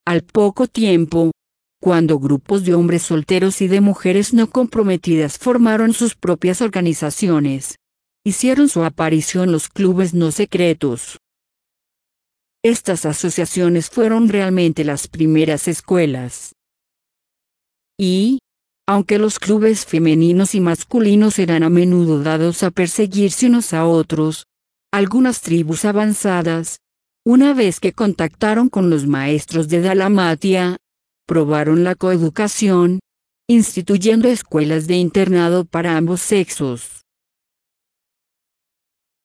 Al poco tiempo, cuando grupos de hombres solteros y de mujeres no comprometidas formaron sus propias organizaciones, hicieron su aparición los clubes no secretos. Estas asociaciones fueron realmente las primeras escuelas. Y, aunque los clubes femeninos y masculinos eran a menudo dados a perseguirse unos a otros, algunas tribus avanzadas, una vez que contactaron con los maestros de Dalmatia, probaron la coeducación, instituyendo escuelas de internado para ambos sexos.